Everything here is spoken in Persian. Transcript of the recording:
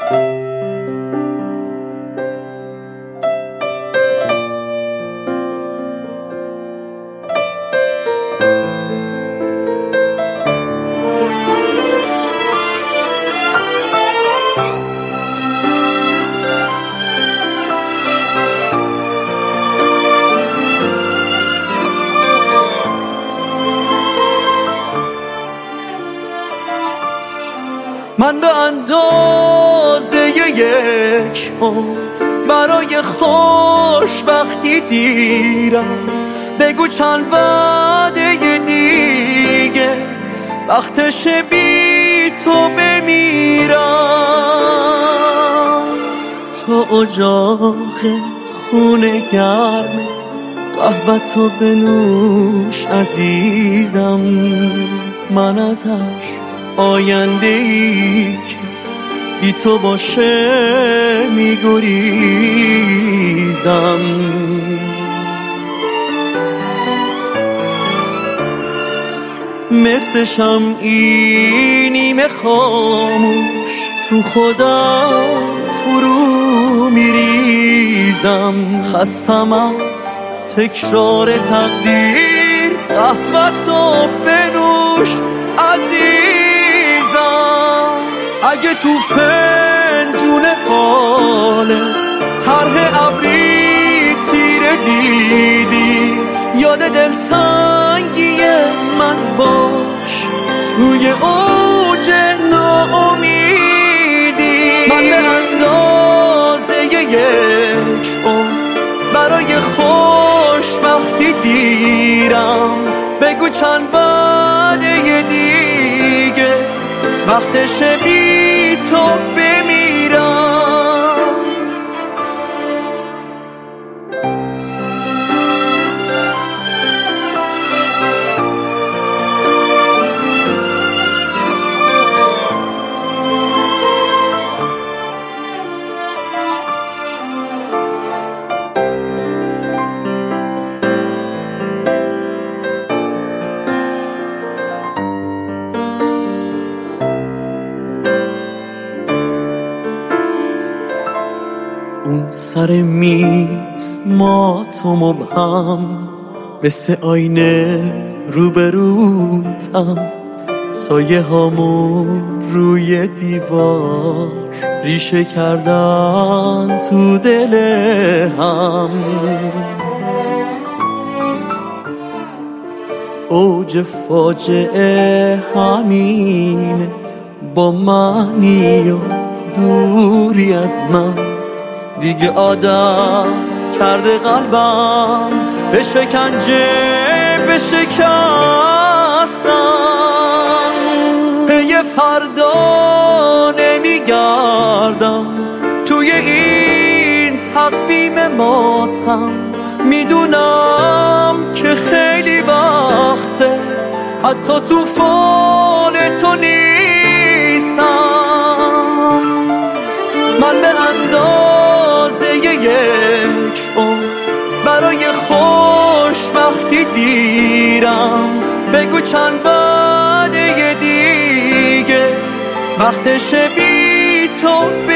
من به اندازه یک عمر برای خوشبختی دیرم. بگو چند وعده دیگه وقتش بی تو بمیرم. تو اجاق خونه گرمه قهوه‌تو بنوش عزیزم. من ازش آینده ای که بی تو باشه میگریزم. مثل شمعی نیمه خاموش تو خودم فرو میریزم. خستم از تکرار تقدیر قهوه‌تو بنوش عزیزم. اگه تو فنجون فالت طرح ابری تیره دیدی یاد دلتنگی من باش توی اوج ناامیدی. من به اندازه یک عمر برای خوشبختی دیرم. بگو چند وعده دیگه وقتش بی تو بمیرم. اون سر میز ما تو مبهم مثل آینه روبروتم. سایه هامون روی دیوار ریشه کردن تو دل هم. اوج فاجعه همینه با معنی و دوری از من. دیگه عادت کرده قلبم به شکنجه به شکستن. پی فردا نمیگردم توی این تقویم ماتم. میدونم که خیلی وقته حتی تو فال تو نیستم. من به اندازه یک عمر برای خوشبختی دیرم. بگو چند وعده دیگه وقتش بی تو